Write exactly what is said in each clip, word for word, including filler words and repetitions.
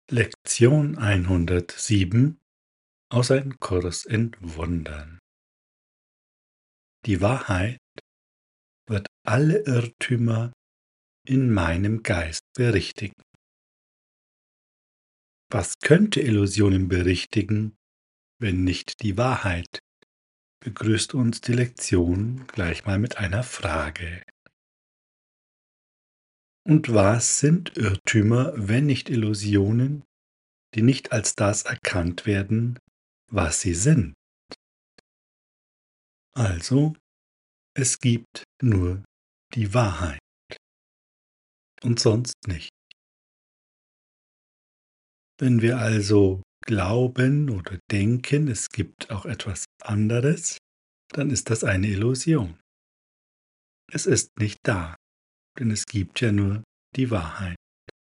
Lektion hundertsieben aus Ein Kurs in Wundern. Die Wahrheit wird alle Irrtümer in meinem Geist berichtigen. Was könnte Illusionen berichtigen, wenn nicht die Wahrheit? Begrüßt uns die Lektion gleich mal mit einer Frage. Und was sind Irrtümer, wenn nicht Illusionen, die nicht als das erkannt werden, was sie sind? Also, es gibt nur die Wahrheit und sonst nicht. Wenn wir also glauben oder denken, es gibt auch etwas anderes, dann ist das eine Illusion. Es ist nicht da, denn es gibt ja nur die Wahrheit.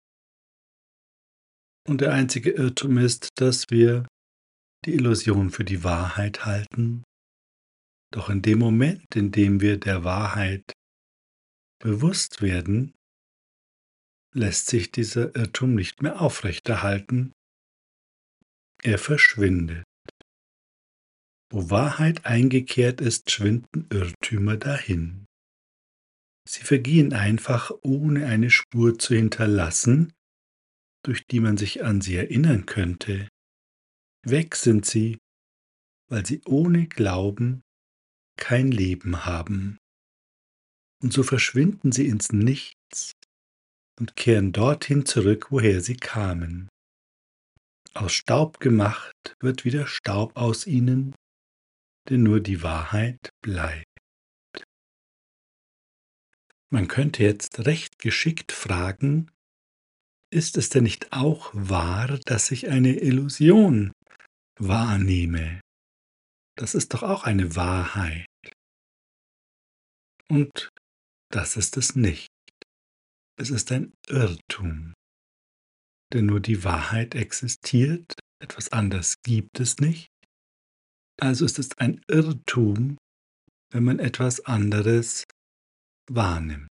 Und der einzige Irrtum ist, dass wir die Illusion für die Wahrheit halten, doch in dem Moment, in dem wir der Wahrheit bewusst werden, lässt sich dieser Irrtum nicht mehr aufrechterhalten. Er verschwindet. Wo Wahrheit eingekehrt ist, schwinden Irrtümer dahin. Sie vergehen einfach, ohne eine Spur zu hinterlassen, durch die man sich an sie erinnern könnte. Weg sind sie, weil sie ohne Glauben kein Leben haben. Und so verschwinden sie ins Nichts und kehren dorthin zurück, woher sie kamen. Aus Staub gemacht wird wieder Staub aus ihnen, denn nur die Wahrheit bleibt. Man könnte jetzt recht geschickt fragen, ist es denn nicht auch wahr, dass ich eine Illusion wahrnehme? Das ist doch auch eine Wahrheit. Und das ist es nicht. Es ist ein Irrtum. Denn nur die Wahrheit existiert, etwas anderes gibt es nicht. Also ist es ein Irrtum, wenn man etwas anderes wahrnimmt.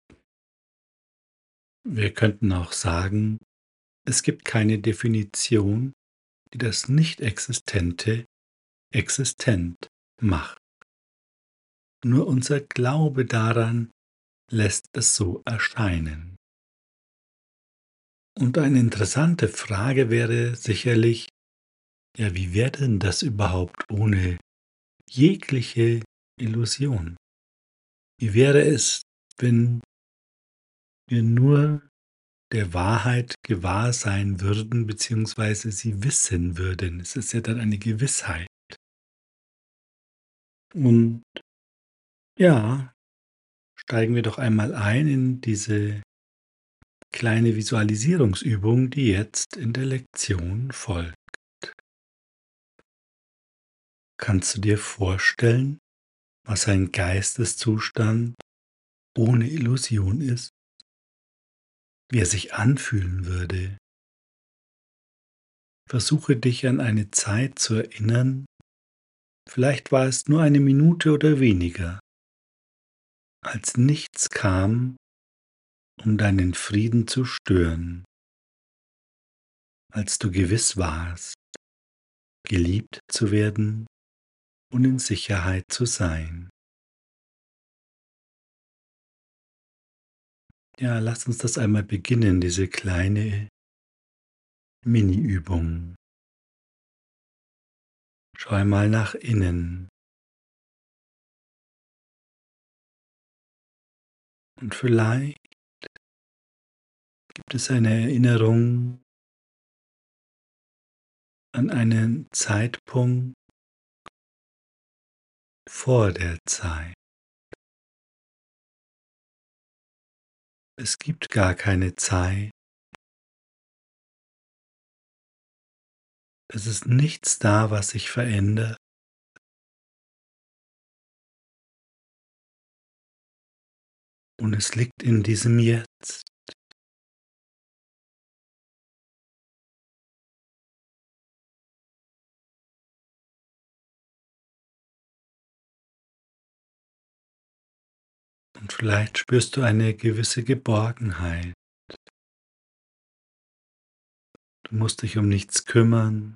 Wir könnten auch sagen, es gibt keine Definition, die das Nicht-Existente existent macht. Nur unser Glaube daran lässt es so erscheinen. Und eine interessante Frage wäre sicherlich, ja, wie wäre denn das überhaupt ohne jegliche Illusion? Wie wäre es, wenn wir nur der Wahrheit gewahr sein würden, beziehungsweise sie wissen würden? Es ist ja dann eine Gewissheit. Und ja, steigen wir doch einmal ein in diese kleine Visualisierungsübung, die jetzt in der Lektion folgt. Kannst du dir vorstellen, was ein Geisteszustand ohne Illusion ist? Wie er sich anfühlen würde? Versuche dich an eine Zeit zu erinnern, vielleicht war es nur eine Minute oder weniger, als nichts kam, um deinen Frieden zu stören, als du gewiss warst, geliebt zu werden und in Sicherheit zu sein. Ja, lass uns das einmal beginnen, diese kleine Mini-Übung. Schau einmal nach innen. Und vielleicht gibt es eine Erinnerung an einen Zeitpunkt vor der Zeit. Es gibt gar keine Zeit. Es ist nichts da, was sich verändert. Und es liegt in diesem Jetzt. Und vielleicht spürst du eine gewisse Geborgenheit. Du musst dich um nichts kümmern.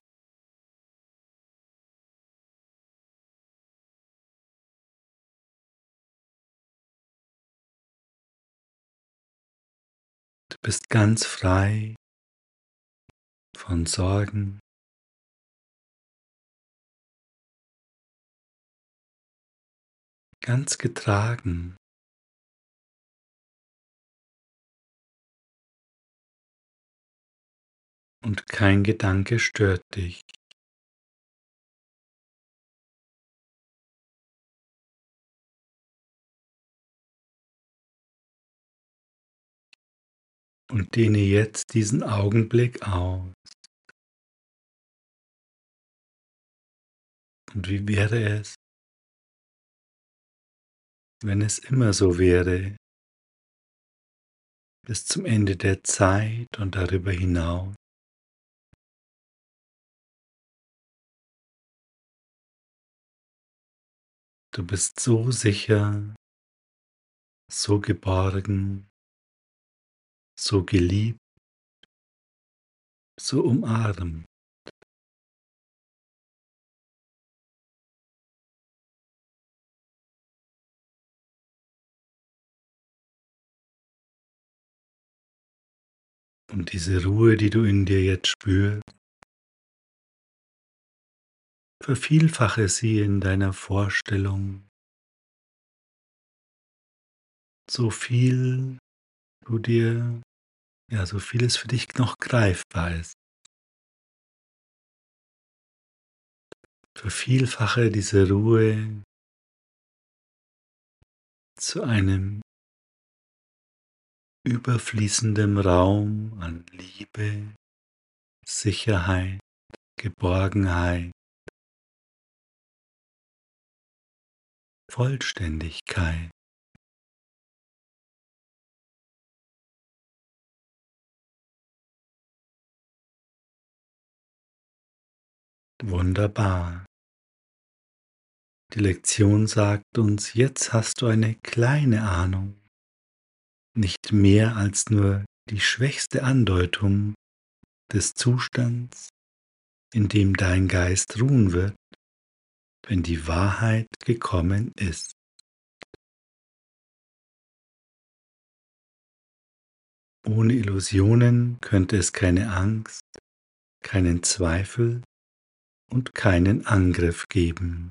Du bist ganz frei von Sorgen. Ganz getragen. Und kein Gedanke stört dich. Und dehne jetzt diesen Augenblick aus. Und wie wäre es, wenn es immer so wäre, bis zum Ende der Zeit und darüber hinaus? Du bist so sicher, so geborgen, so geliebt, so umarmt. Und diese Ruhe, die du in dir jetzt spürst, vervielfache sie in deiner Vorstellung, so viel du dir, ja, so viel es für dich noch greifbar ist. Vervielfache diese Ruhe zu einem überfließenden Raum an Liebe, Sicherheit, Geborgenheit, Vollständigkeit. Wunderbar. Die Lektion sagt uns, jetzt hast du eine kleine Ahnung, nicht mehr als nur die schwächste Andeutung des Zustands, in dem dein Geist ruhen wird, wenn die Wahrheit gekommen ist. Ohne Illusionen könnte es keine Angst, keinen Zweifel und keinen Angriff geben.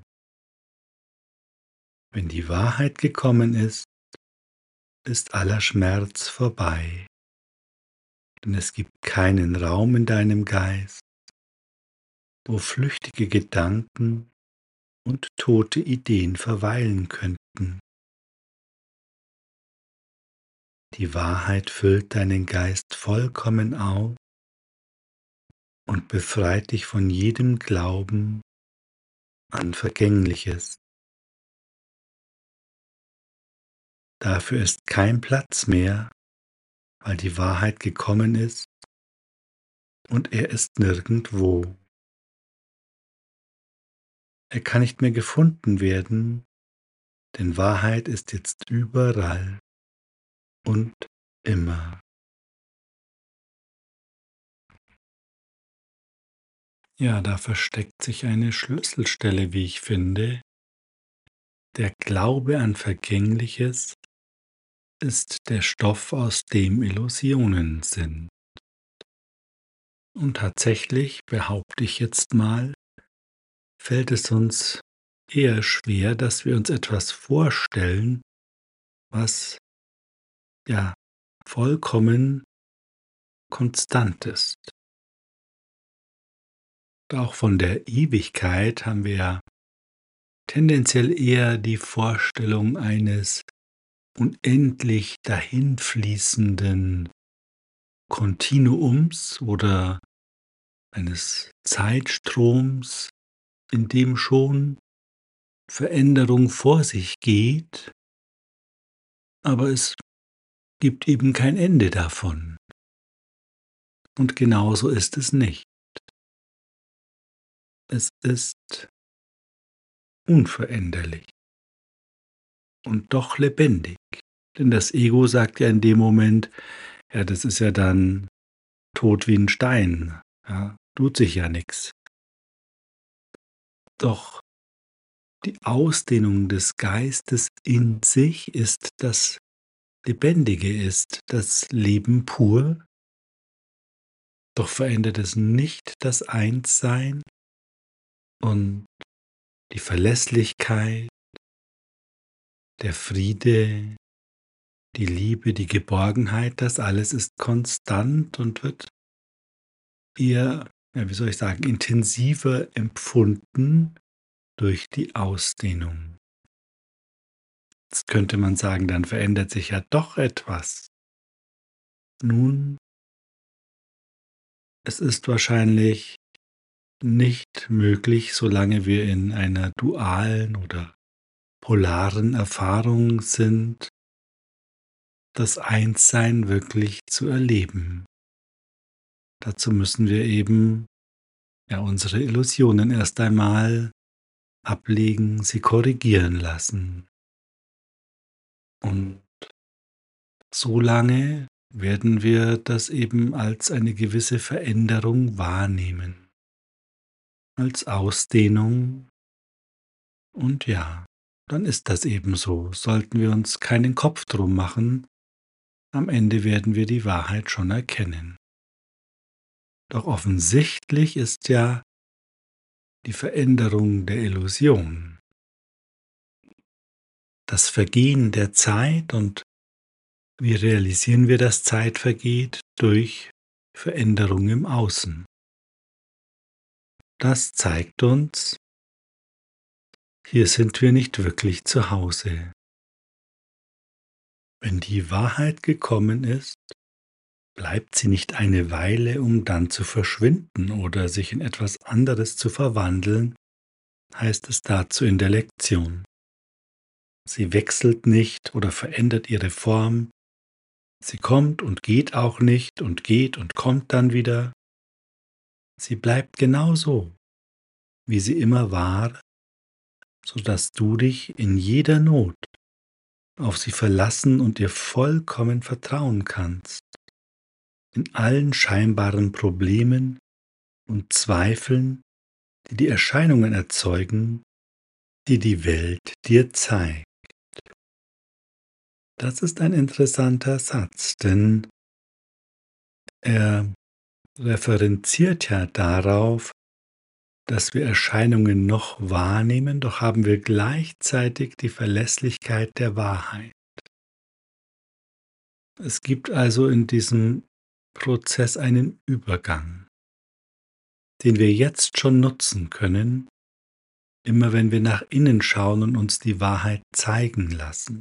Wenn die Wahrheit gekommen ist, ist aller Schmerz vorbei, denn es gibt keinen Raum in deinem Geist, wo flüchtige Gedanken und tote Ideen verweilen könnten. Die Wahrheit füllt deinen Geist vollkommen auf und befreit dich von jedem Glauben an Vergängliches. Dafür ist kein Platz mehr, weil die Wahrheit gekommen ist und er ist nirgendwo. Er kann nicht mehr gefunden werden, denn Wahrheit ist jetzt überall und immer. Ja, da versteckt sich eine Schlüsselstelle, wie ich finde. Der Glaube an Vergängliches ist der Stoff, aus dem Illusionen sind. Und tatsächlich, behaupte ich jetzt mal, fällt es uns eher schwer, dass wir uns etwas vorstellen, was ja vollkommen konstant ist. Auch von der Ewigkeit haben wir ja tendenziell eher die Vorstellung eines unendlich dahinfließenden Kontinuums oder eines Zeitstroms, in dem schon Veränderung vor sich geht, aber es gibt eben kein Ende davon. Und genauso ist es nicht. Es ist unveränderlich und doch lebendig. Denn das Ego sagt ja in dem Moment, ja, das ist ja dann tot wie ein Stein. Ja, tut sich ja nichts. Doch die Ausdehnung des Geistes in sich ist das Lebendige, ist das Leben pur, doch verändert es nicht das Einssein und die Verlässlichkeit, der Friede, die Liebe, die Geborgenheit, das alles ist konstant und wird eher, ja, wie soll ich sagen, intensiver empfunden durch die Ausdehnung. Jetzt könnte man sagen, dann verändert sich ja doch etwas. Nun, es ist wahrscheinlich nicht möglich, solange wir in einer dualen oder polaren Erfahrung sind, das Einssein wirklich zu erleben. Dazu müssen wir eben ja unsere Illusionen erst einmal ablegen, sie korrigieren lassen. Und so lange werden wir das eben als eine gewisse Veränderung wahrnehmen, als Ausdehnung. Und ja, dann ist das eben so. Sollten wir uns keinen Kopf drum machen, am Ende werden wir die Wahrheit schon erkennen. Doch offensichtlich ist ja die Veränderung der Illusion, das Vergehen der Zeit. Und wie realisieren wir, dass Zeit vergeht? Durch Veränderung im Außen. Das zeigt uns, hier sind wir nicht wirklich zu Hause. Wenn die Wahrheit gekommen ist, bleibt sie nicht eine Weile, um dann zu verschwinden oder sich in etwas anderes zu verwandeln, heißt es dazu in der Lektion. Sie wechselt nicht oder verändert ihre Form, sie kommt und geht auch nicht und geht und kommt dann wieder. Sie bleibt genauso, wie sie immer war, sodass du dich in jeder Not auf sie verlassen und ihr vollkommen vertrauen kannst. In allen scheinbaren Problemen und Zweifeln, die die Erscheinungen erzeugen, die die Welt dir zeigt. Das ist ein interessanter Satz, denn er referenziert ja darauf, dass wir Erscheinungen noch wahrnehmen, doch haben wir gleichzeitig die Verlässlichkeit der Wahrheit. Es gibt also in diesem Prozess einen Übergang, den wir jetzt schon nutzen können, immer wenn wir nach innen schauen und uns die Wahrheit zeigen lassen.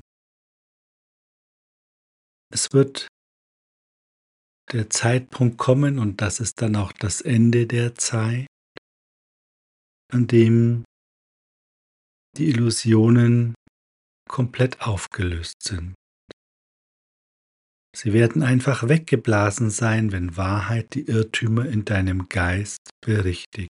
Es wird der Zeitpunkt kommen, und das ist dann auch das Ende der Zeit, an dem die Illusionen komplett aufgelöst sind. Sie werden einfach weggeblasen sein, wenn Wahrheit die Irrtümer in deinem Geist berichtigt.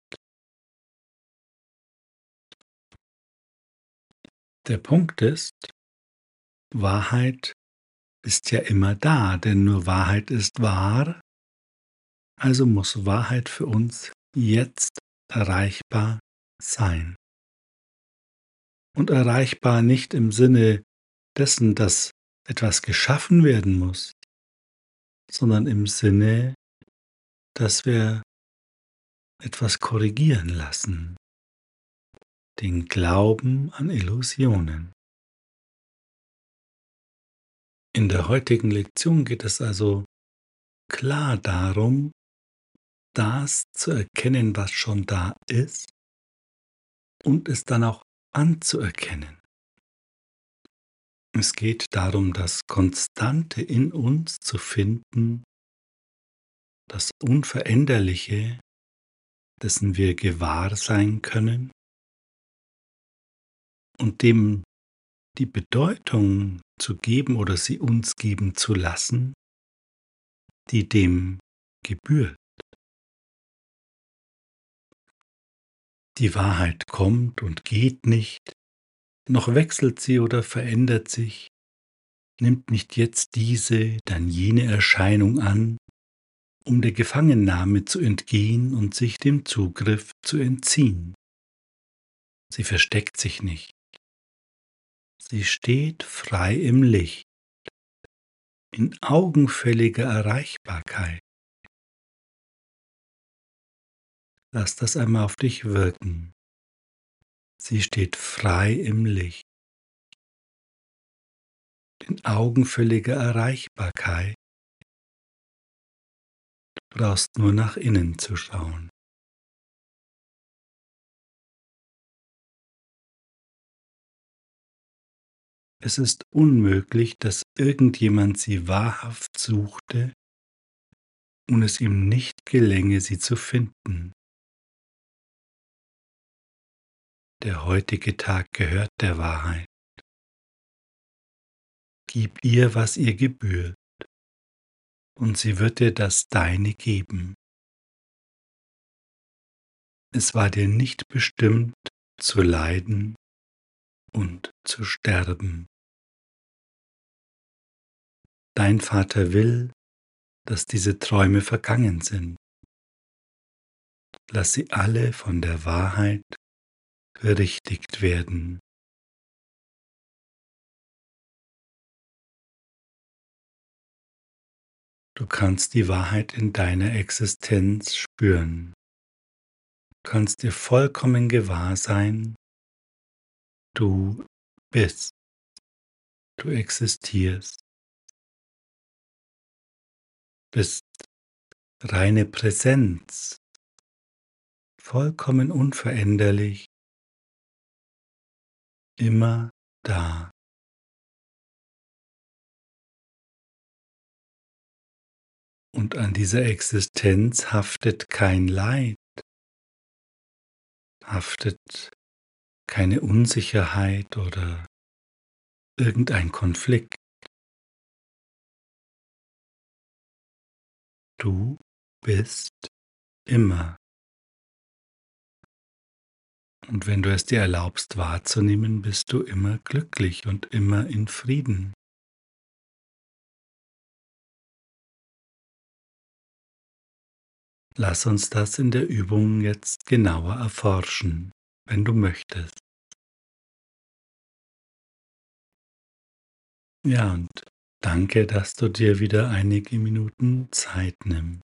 Der Punkt ist, Wahrheit ist ja immer da, denn nur Wahrheit ist wahr, also muss Wahrheit für uns jetzt erreichbar sein. Und erreichbar nicht im Sinne dessen, dass etwas geschaffen werden muss, sondern im Sinne, dass wir etwas korrigieren lassen, den Glauben an Illusionen. In der heutigen Lektion geht es also klar darum, das zu erkennen, was schon da ist, und es dann auch anzuerkennen. Es geht darum, das Konstante in uns zu finden, das Unveränderliche, dessen wir gewahr sein können, und dem die Bedeutung zu geben oder sie uns geben zu lassen, die dem gebührt. Die Wahrheit kommt und geht nicht, noch wechselt sie oder verändert sich, nimmt nicht jetzt diese, dann jene Erscheinung an, um der Gefangennahme zu entgehen und sich dem Zugriff zu entziehen. Sie versteckt sich nicht. Sie steht frei im Licht, in augenfälliger Erreichbarkeit. Lass das einmal auf dich wirken. Sie steht frei im Licht, in augenfälliger Erreichbarkeit. Du brauchst nur nach innen zu schauen. Es ist unmöglich, dass irgendjemand sie wahrhaft suchte und es ihm nicht gelänge, sie zu finden. Der heutige Tag gehört der Wahrheit. Gib ihr, was ihr gebührt, und sie wird dir das Deine geben. Es war dir nicht bestimmt, zu leiden und zu sterben. Dein Vater will, dass diese Träume vergangen sind. Lass sie alle von der Wahrheit berichtigt werden. Du kannst die Wahrheit in deiner Existenz spüren. Du kannst dir vollkommen gewahr sein, du bist, du existierst, bist reine Präsenz, vollkommen unveränderlich, immer da. Und an dieser Existenz haftet kein Leid, haftet keine Unsicherheit oder irgendein Konflikt. Du bist immer. Und wenn du es dir erlaubst wahrzunehmen, bist du immer glücklich und immer in Frieden. Lass uns das in der Übung jetzt genauer erforschen, wenn du möchtest. Ja, und danke, dass du dir wieder einige Minuten Zeit nimmst.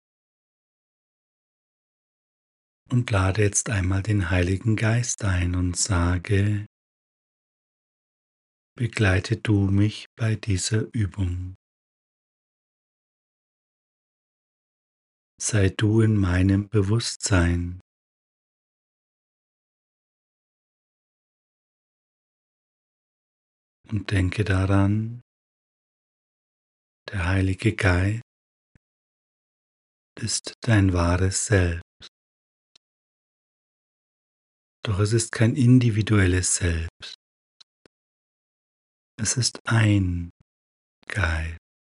Und lade jetzt einmal den Heiligen Geist ein und sage: Begleite du mich bei dieser Übung. Sei du in meinem Bewusstsein. Und denke daran, der Heilige Geist ist dein wahres Selbst. Doch es ist kein individuelles Selbst. Es ist ein Geist.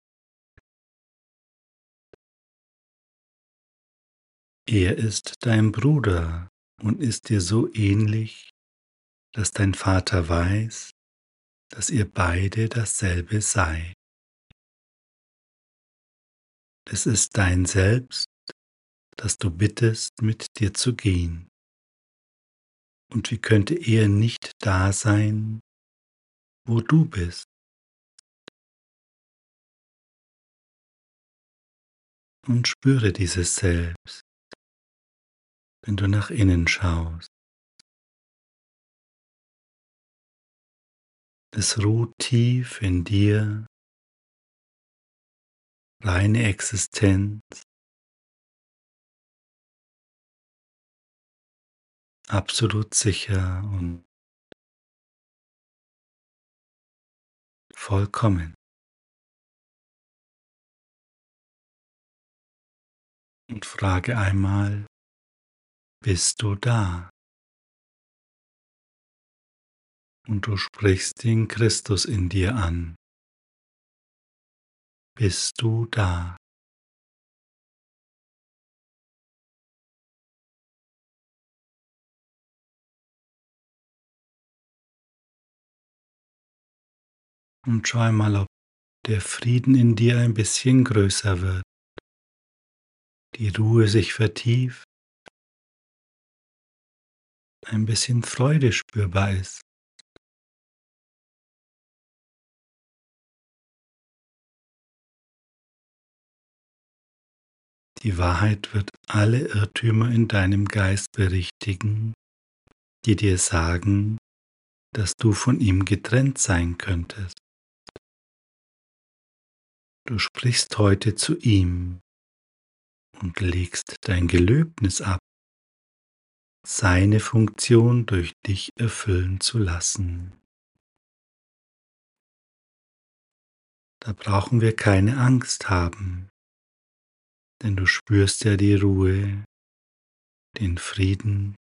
Er ist dein Bruder und ist dir so ähnlich, dass dein Vater weiß, dass ihr beide dasselbe seid. Es ist dein Selbst, das du bittest, mit dir zu gehen. Und wie könnte er nicht da sein, wo du bist? Und spüre dieses Selbst, wenn du nach innen schaust. Es ruht tief in dir, reine Existenz, absolut sicher und vollkommen. Und frage einmal: Bist du da? Und du sprichst den Christus in dir an. Bist du da? Und schau einmal, ob der Frieden in dir ein bisschen größer wird. die Ruhe sich vertieft, ein bisschen Freude spürbar ist. Die Wahrheit wird alle Irrtümer in deinem Geist berichtigen, die dir sagen, dass du von ihm getrennt sein könntest. Du sprichst heute zu ihm und legst dein Gelöbnis ab, seine Funktion durch dich erfüllen zu lassen. Da brauchen wir keine Angst haben, denn du spürst ja die Ruhe, den Frieden.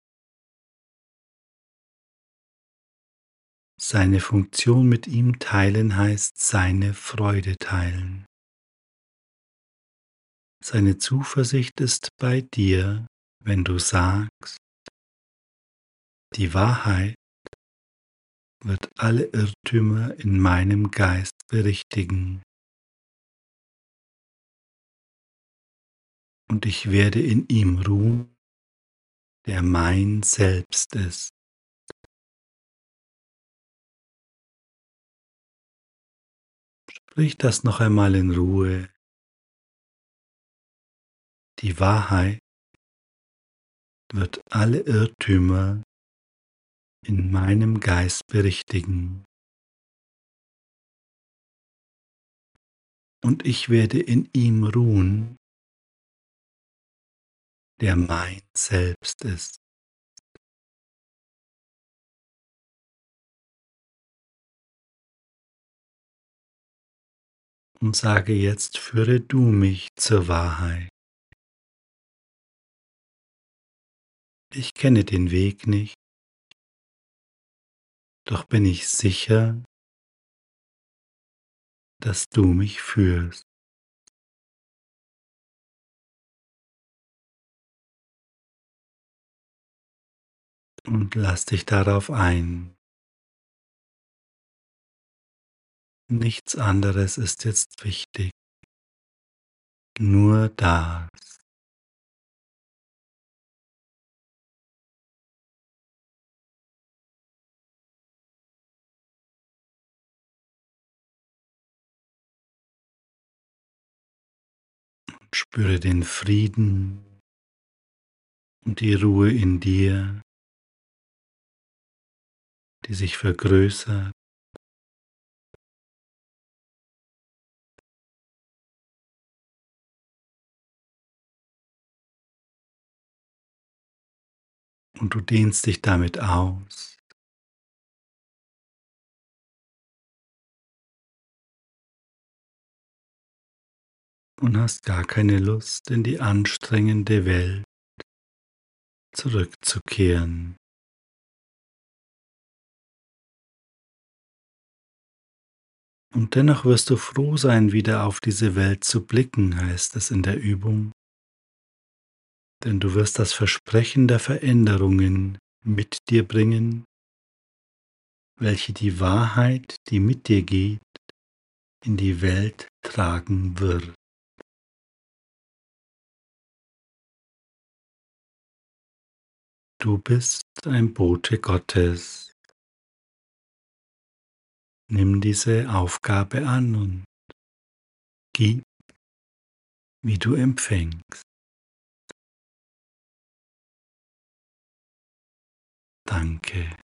Seine Funktion mit ihm teilen heißt seine Freude teilen. Seine Zuversicht ist bei dir, wenn du sagst, die Wahrheit wird alle Irrtümer in meinem Geist berichtigen. Und ich werde in ihm ruhen, der mein Selbst ist. Sprich das noch einmal in Ruhe. Die Wahrheit wird alle Irrtümer in meinem Geist berichtigen. Und ich werde in ihm ruhen, der mein Selbst ist. Und sage jetzt, führe du mich zur Wahrheit. Ich kenne den Weg nicht, doch bin ich sicher, dass du mich führst. Und lass dich darauf ein. Nichts anderes ist jetzt wichtig, nur das. Spüre den Frieden und die Ruhe in dir, die sich vergrößert. Und du dehnst dich damit aus. Und hast gar keine Lust, in die anstrengende Welt zurückzukehren. Und dennoch wirst du froh sein, wieder auf diese Welt zu blicken, heißt es in der Übung. Denn du wirst das Versprechen der Veränderungen mit dir bringen, welche die Wahrheit, die mit dir geht, in die Welt tragen wird. Du bist ein Bote Gottes. Nimm diese Aufgabe an und gib, wie du empfängst. Danke.